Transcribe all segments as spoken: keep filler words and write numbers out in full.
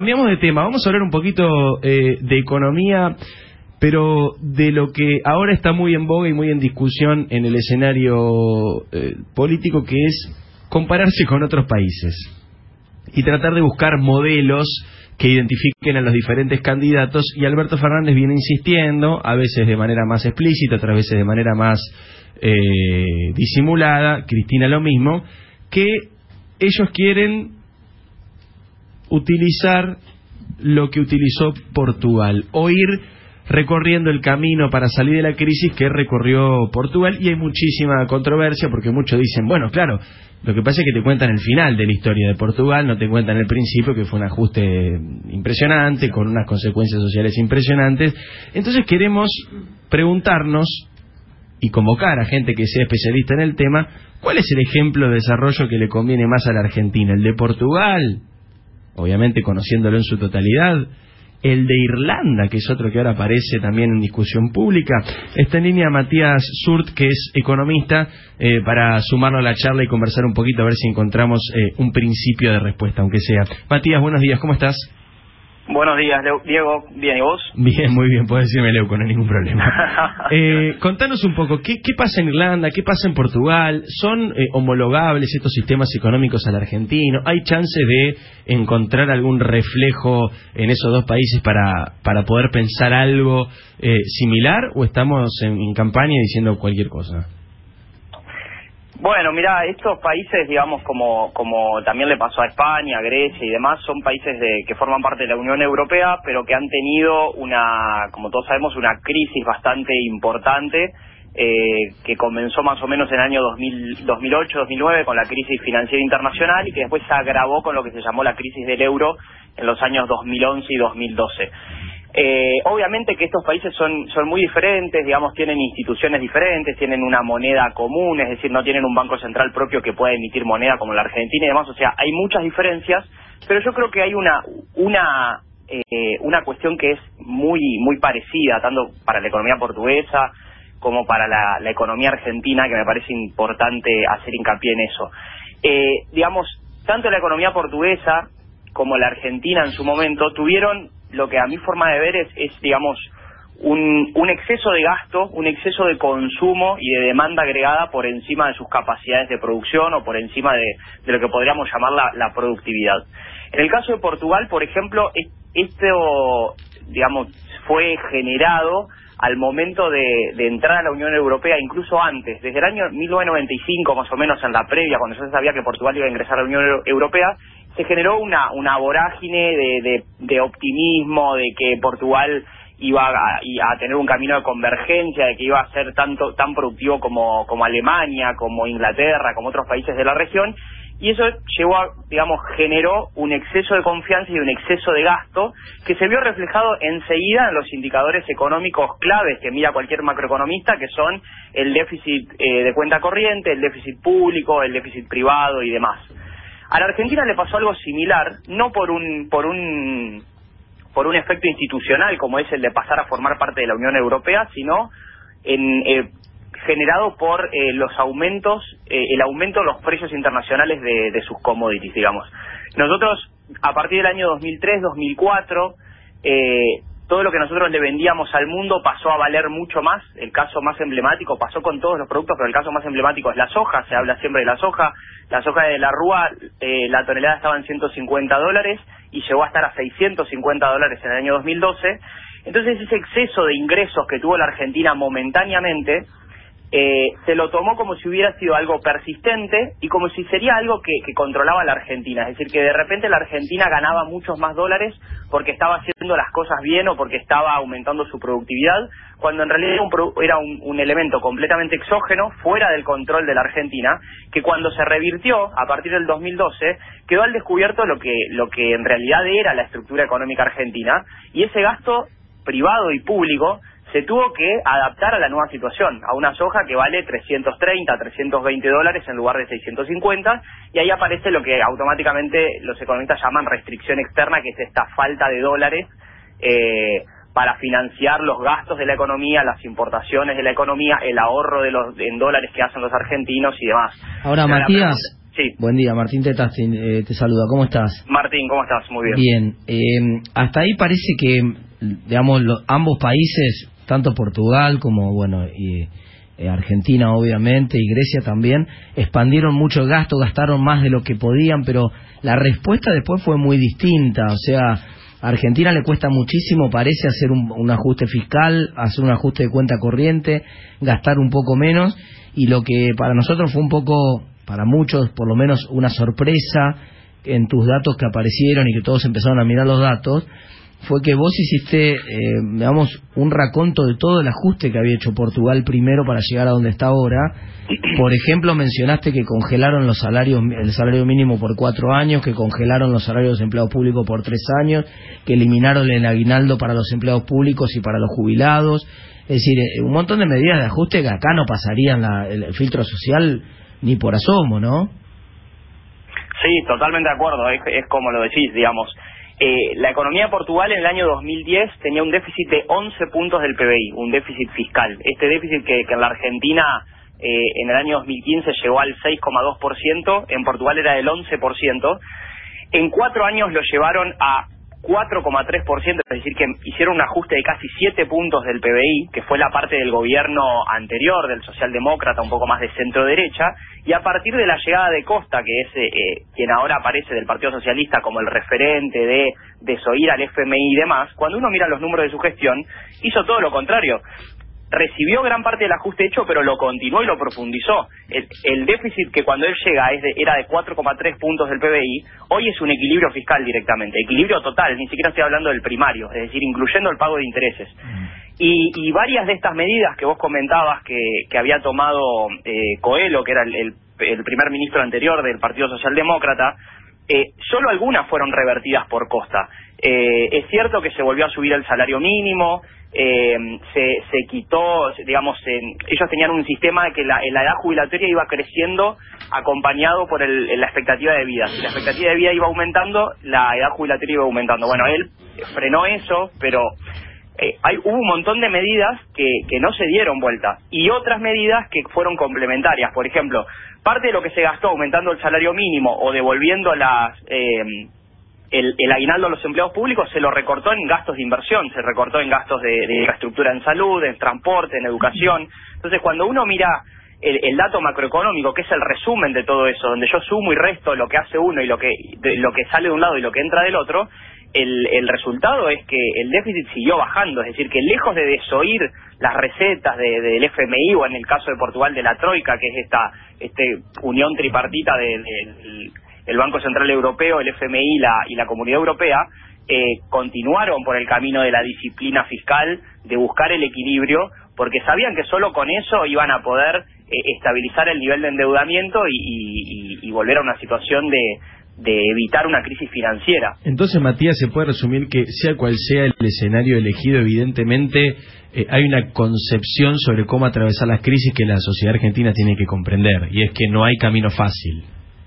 Cambiamos de tema, vamos a hablar un poquito eh, de economía, pero de lo que ahora está muy en boga y muy en discusión en el escenario eh, político, que es compararse con otros países y tratar de buscar modelos que identifiquen a los diferentes candidatos. Y Alberto Fernández viene insistiendo, a veces de manera más explícita, otras veces de manera más eh, disimulada, Cristina lo mismo, que ellos quieren utilizar lo que utilizó Portugal, o ir recorriendo el camino para salir de la crisis que recorrió Portugal. Y hay muchísima controversia porque muchos dicen, bueno, claro, lo que pasa es que te cuentan el final de la historia de Portugal, no te cuentan el principio, que fue un ajuste impresionante con unas consecuencias sociales impresionantes. Entonces queremos preguntarnos y convocar a gente que sea especialista en el tema, ¿cuál es el ejemplo de desarrollo que le conviene más a la Argentina? ¿El de Portugal? Obviamente conociéndolo en su totalidad. El de Irlanda, que es otro que ahora aparece también en discusión pública. Está en línea Matías Surt, que es economista, eh, para sumarlo a la charla y conversar un poquito, a ver si encontramos eh, un principio de respuesta, aunque sea. Matías, buenos días, ¿cómo estás? Buenos días, Leo. Diego. Bien, ¿y vos? Bien, muy bien, puedes decirme Leuco, no hay ningún problema. eh, contanos un poco, ¿qué, ¿qué pasa en Irlanda? ¿Qué pasa en Portugal? ¿Son eh, homologables estos sistemas económicos al argentino? ¿Hay chance de encontrar algún reflejo en esos dos países para, para poder pensar algo eh, similar? ¿O estamos en, en campaña diciendo cualquier cosa? Bueno, mira, estos países, digamos, como como también le pasó a España, a Grecia y demás, son países de, que forman parte de la Unión Europea, pero que han tenido una, como todos sabemos, una crisis bastante importante, eh, que comenzó más o menos en el año dos mil, dos mil ocho, dos mil nueve con la crisis financiera internacional, y que después se agravó con lo que se llamó la crisis del euro en los años dos mil once y dos mil doce. Eh, obviamente que estos países son son muy diferentes, digamos, tienen instituciones diferentes, tienen una moneda común, es decir, no tienen un banco central propio que pueda emitir moneda como la Argentina y demás. O sea, hay muchas diferencias, pero yo creo que hay una una eh, una cuestión que es muy muy parecida, tanto para la economía portuguesa como para la, la economía argentina, que me parece importante hacer hincapié en eso. Eh, digamos, tanto la economía portuguesa como la argentina en su momento tuvieron lo que a mi forma de ver es, es digamos, un, un exceso de gasto, un exceso de consumo y de demanda agregada por encima de sus capacidades de producción o por encima de, de lo que podríamos llamar la, la productividad. En el caso de Portugal, por ejemplo, es, esto, digamos, fue generado al momento de, de entrar a la Unión Europea, incluso antes, desde el año mil novecientos noventa y cinco, más o menos, en la previa, cuando ya se sabía que Portugal iba a ingresar a la Unión Europea, se generó una una vorágine de, de, de optimismo, de que Portugal iba a, a tener un camino de convergencia, de que iba a ser tanto tan productivo como, como Alemania, como Inglaterra, como otros países de la región, y eso llevó a, digamos, generó un exceso de confianza y un exceso de gasto que se vio reflejado enseguida en los indicadores económicos claves que mira cualquier macroeconomista, que son el déficit eh, de cuenta corriente, el déficit público, el déficit privado y demás. A la Argentina le pasó algo similar, no por un por un por un efecto institucional como es el de pasar a formar parte de la Unión Europea, sino en, eh, generado por eh, los aumentos, eh, el aumento de los precios internacionales de, de sus commodities, digamos. Nosotros, a partir del año dos mil tres, dos mil cuatro, eh, todo lo que nosotros le vendíamos al mundo pasó a valer mucho más. El caso más emblemático, pasó con todos los productos, pero el caso más emblemático es la soja. Se habla siempre de la soja. La soja de la Rúa, eh, la tonelada estaba en ciento cincuenta dólares y llegó a estar a seiscientos cincuenta dólares en el año dos mil doce. Entonces ese exceso de ingresos que tuvo la Argentina momentáneamente, Eh, se lo tomó como si hubiera sido algo persistente y como si sería algo que, que controlaba la Argentina. Es decir, que de repente la Argentina ganaba muchos más dólares porque estaba haciendo las cosas bien o porque estaba aumentando su productividad, cuando en realidad era, un, era un, un elemento completamente exógeno, fuera del control de la Argentina, que cuando se revirtió a partir del dos mil doce quedó al descubierto lo que, lo que en realidad era la estructura económica argentina, y ese gasto privado y público se tuvo que adaptar a la nueva situación, a una soja que vale trescientos treinta, trescientos veinte dólares en lugar de seiscientos cincuenta, y ahí aparece lo que automáticamente los economistas llaman restricción externa, que es esta falta de dólares eh, para financiar los gastos de la economía, las importaciones de la economía, el ahorro de los en dólares que hacen los argentinos y demás. Ahora, Pero Matías, Sí. Buen día, Martín Tetastin, eh, te saluda. ¿Cómo estás? Martín, ¿cómo estás? Muy bien. Bien. Eh, hasta ahí parece que, digamos, lo, ambos países, tanto Portugal como, bueno, y, eh, Argentina obviamente, y Grecia también, expandieron mucho el gasto, gastaron más de lo que podían, pero la respuesta después fue muy distinta. O sea, a Argentina le cuesta muchísimo, parece, hacer un, un ajuste fiscal, hacer un ajuste de cuenta corriente, gastar un poco menos, y lo que para nosotros fue un poco... para muchos, por lo menos una sorpresa en tus datos que aparecieron y que todos empezaron a mirar los datos, fue que vos hiciste, eh, digamos, un raconto de todo el ajuste que había hecho Portugal primero para llegar a donde está ahora. Por ejemplo, mencionaste que congelaron los salarios, el salario mínimo por cuatro años, que congelaron los salarios de los empleados públicos por tres años, que eliminaron el aguinaldo para los empleados públicos y para los jubilados. Es decir, un montón de medidas de ajuste que acá no pasarían la, el filtro social ni por asomo, ¿no? Sí, totalmente de acuerdo, es, es como lo decís, digamos. Eh, la economía de Portugal en el año dos mil diez tenía un déficit de once puntos del P B I, un déficit fiscal. Este déficit que, que en la Argentina eh, en el año dos mil quince llegó al seis coma dos por ciento, en Portugal era del once por ciento. En cuatro años lo llevaron a cuatro coma tres por ciento, es decir, que hicieron un ajuste de casi siete puntos del P B I, que fue la parte del gobierno anterior, del socialdemócrata, un poco más de centro-derecha, y a partir de la llegada de Costa, que es eh, quien ahora aparece del Partido Socialista como el referente de desoír al F M I y demás, cuando uno mira los números de su gestión, hizo todo lo contrario. Recibió gran parte del ajuste hecho, pero lo continuó y lo profundizó. El, el déficit que cuando él llega es de, era de cuatro coma tres puntos del P B I, hoy es un equilibrio fiscal directamente, equilibrio total, ni siquiera estoy hablando del primario, es decir, incluyendo el pago de intereses. Y, y varias de estas medidas que vos comentabas que, que había tomado eh, Coelho, que era el, el, el primer ministro anterior del Partido Socialdemócrata, eh, solo algunas fueron revertidas por Costa. Eh, es cierto que se volvió a subir el salario mínimo, eh, se, se quitó, digamos, eh, ellos tenían un sistema de que la, la edad jubilatoria iba creciendo acompañado por el, la expectativa de vida. Si la expectativa de vida iba aumentando, la edad jubilatoria iba aumentando. Bueno, él frenó eso, pero eh, hay, hubo un montón de medidas que, que no se dieron vuelta y otras medidas que fueron complementarias. Por ejemplo, parte de lo que se gastó aumentando el salario mínimo o devolviendo las... Eh, El, el aguinaldo a los empleados públicos se lo recortó en gastos de inversión, se recortó en gastos de, de infraestructura en salud, en transporte, en educación. Entonces, cuando uno mira el, el dato macroeconómico, que es el resumen de todo eso, donde yo sumo y resto lo que hace uno y lo que de, lo que sale de un lado y lo que entra del otro, el, el resultado es que el déficit siguió bajando. Es decir, que lejos de desoír las recetas de, del F M I o en el caso de Portugal de la Troika, que es esta este unión tripartita del... de, de, el Banco Central Europeo, el F M I y la, y la Comunidad Europea, eh, continuaron por el camino de la disciplina fiscal, de buscar el equilibrio, porque sabían que solo con eso iban a poder eh, estabilizar el nivel de endeudamiento y, y, y volver a una situación de, de evitar una crisis financiera. Entonces, Matías, se puede resumir que sea cual sea el escenario elegido, evidentemente eh, hay una concepción sobre cómo atravesar las crisis que la sociedad argentina tiene que comprender, y es que no hay camino fácil.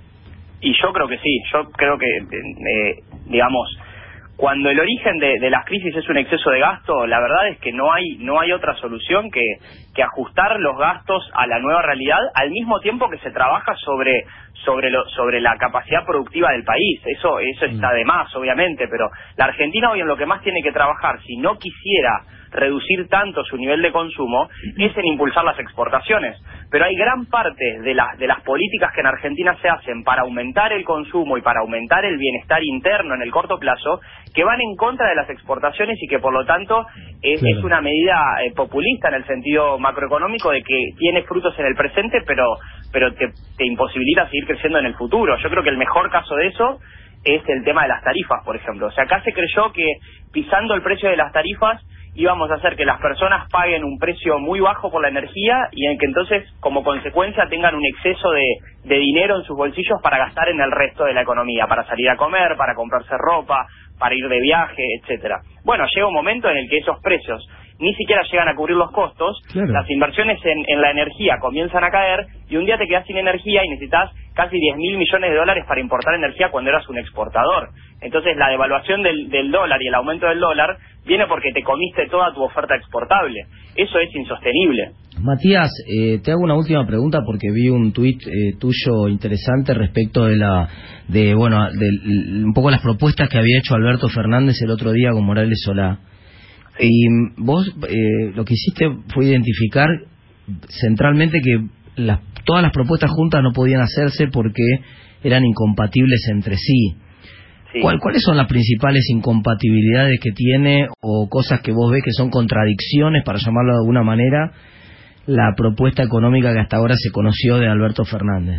Y yo creo que sí, yo creo que, eh, digamos, cuando el origen de, de las crisis es un exceso de gasto, la verdad es que no hay no hay otra solución que, que ajustar los gastos a la nueva realidad, al mismo tiempo que se trabaja sobre sobre lo, sobre la capacidad productiva del país. Eso eso está de más, obviamente, pero la Argentina hoy en lo que más tiene que trabajar, si no quisiera reducir tanto su nivel de consumo, es en impulsar las exportaciones. Pero hay gran parte de las de las políticas que en Argentina se hacen para aumentar el consumo y para aumentar el bienestar interno en el corto plazo, que van en contra de las exportaciones y que por lo tanto es, claro. es una medida eh, populista en el sentido macroeconómico de que tiene frutos en el presente, pero pero te, te imposibilita seguir creciendo en el futuro. Yo creo que el mejor caso de eso es el tema de las tarifas, por ejemplo. O sea, acá se creyó que pisando el precio de las tarifas íbamos a hacer que las personas paguen un precio muy bajo por la energía y en que entonces, como consecuencia, tengan un exceso de, de dinero en sus bolsillos para gastar en el resto de la economía, para salir a comer, para comprarse ropa, para ir de viaje, etcétera. Bueno, llega un momento en el que esos precios ni siquiera llegan a cubrir los costos, claro. Las inversiones en, en la energía comienzan a caer y un día te quedas sin energía y necesitas casi diez mil millones de dólares para importar energía cuando eras un exportador. Entonces la devaluación del, del dólar y el aumento del dólar viene porque te comiste toda tu oferta exportable. Eso es insostenible. Matías, eh, te hago una última pregunta porque vi un tuit eh, tuyo interesante respecto de la, de bueno, de, un poco las propuestas que había hecho Alberto Fernández el otro día con Morales Solá. Sí. Y vos eh, lo que hiciste fue identificar centralmente que las, todas las propuestas juntas no podían hacerse porque eran incompatibles entre sí. Sí. ¿Cuál, ¿Cuáles son las principales incompatibilidades que tiene o cosas que vos ves que son contradicciones, para llamarlo de alguna manera, la propuesta económica que hasta ahora se conoció de Alberto Fernández?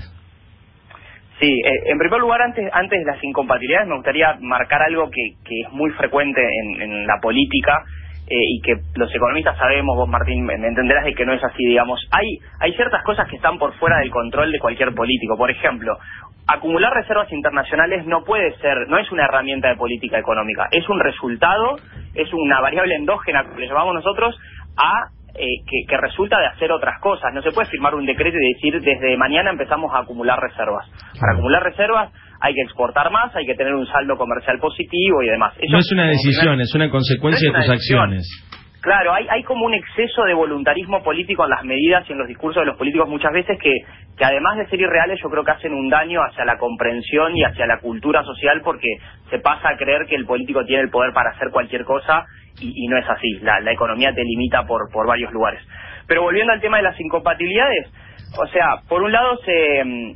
Sí, eh, en primer lugar, antes antes de las incompatibilidades, me gustaría marcar algo que, que es muy frecuente en, en la política eh, y que los economistas sabemos, vos Martín me entenderás de que no es así, digamos. Hay, hay ciertas cosas que están por fuera del control de cualquier político. Por ejemplo, acumular reservas internacionales no puede ser, no es una herramienta de política económica, es un resultado, es una variable endógena, que le llamamos nosotros, a eh, que, que resulta de hacer otras cosas. No se puede firmar un decreto y decir desde mañana empezamos a acumular reservas. Para acumular reservas hay que exportar más, hay que tener un saldo comercial positivo y demás. Eso no es una decisión, primer... es una consecuencia no es una de tus decisión. acciones. Claro, hay, hay como un exceso de voluntarismo político en las medidas y en los discursos de los políticos muchas veces que, que además de ser irreales, yo creo que hacen un daño hacia la comprensión y hacia la cultura social, porque se pasa a creer que el político tiene el poder para hacer cualquier cosa y, y no es así. La, la economía te limita por, por varios lugares. Pero volviendo al tema de las incompatibilidades, o sea, por un lado se,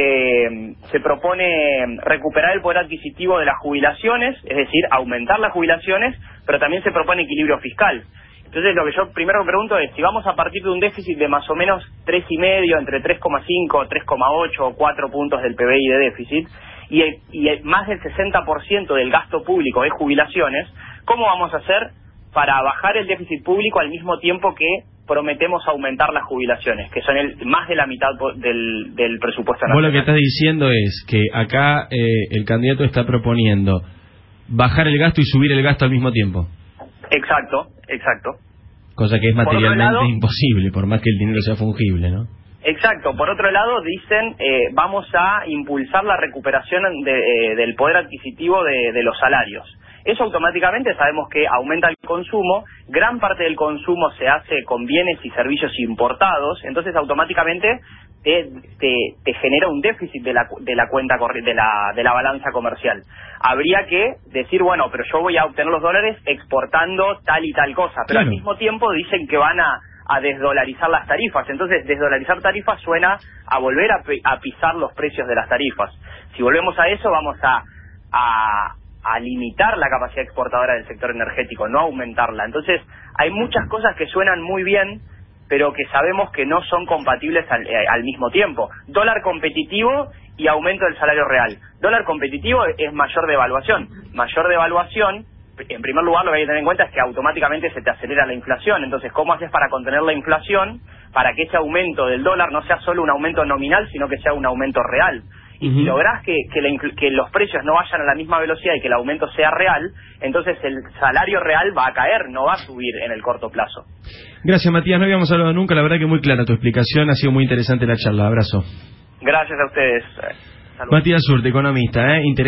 se, se propone recuperar el poder adquisitivo de las jubilaciones, es decir, aumentar las jubilaciones, pero también se propone equilibrio fiscal. Entonces, lo que yo primero me pregunto es, si vamos a partir de un déficit de más o menos tres y medio, entre tres coma cinco, tres coma ocho o cuatro puntos del P B I de déficit, y, el, y el, más del sesenta por ciento del gasto público es jubilaciones, ¿cómo vamos a hacer para bajar el déficit público al mismo tiempo que prometemos aumentar las jubilaciones, que son el, más de la mitad del, del presupuesto nacional? Vos lo que estás diciendo es que acá eh, el candidato está proponiendo bajar el gasto y subir el gasto al mismo tiempo. Exacto, exacto. Cosa que es materialmente lado, imposible, por más que el dinero sea fungible, ¿no? Exacto. Por otro lado, dicen, eh, vamos a impulsar la recuperación de, eh, del poder adquisitivo de, de los salarios. Eso automáticamente sabemos que aumenta el consumo, gran parte del consumo se hace con bienes y servicios importados, entonces automáticamente te, te, te genera un déficit de la, de la cuenta de la, de la balanza comercial. Habría que decir, bueno, pero yo voy a obtener los dólares exportando tal y tal cosa, pero claro, al mismo tiempo dicen que van a, a desdolarizar las tarifas, entonces desdolarizar tarifas suena a volver a, a pisar los precios de las tarifas. Si volvemos a eso, vamos a... a a limitar la capacidad exportadora del sector energético, no aumentarla. Entonces, hay muchas cosas que suenan muy bien, pero que sabemos que no son compatibles al, eh, al mismo tiempo. Dólar competitivo y aumento del salario real. Dólar competitivo es mayor devaluación. Mayor devaluación, en primer lugar, lo que hay que tener en cuenta es que automáticamente se te acelera la inflación. Entonces, ¿cómo haces para contener la inflación? Para que ese aumento del dólar no sea solo un aumento nominal, sino que sea un aumento real. Y si lográs que, que, la, que los precios no vayan a la misma velocidad y que el aumento sea real, entonces el salario real va a caer, no va a subir en el corto plazo. Gracias, Matías. No habíamos hablado nunca. La verdad que muy clara tu explicación. Ha sido muy interesante la charla. Abrazo. Gracias a ustedes. Saludos. Matías Urte, economista. ¿eh?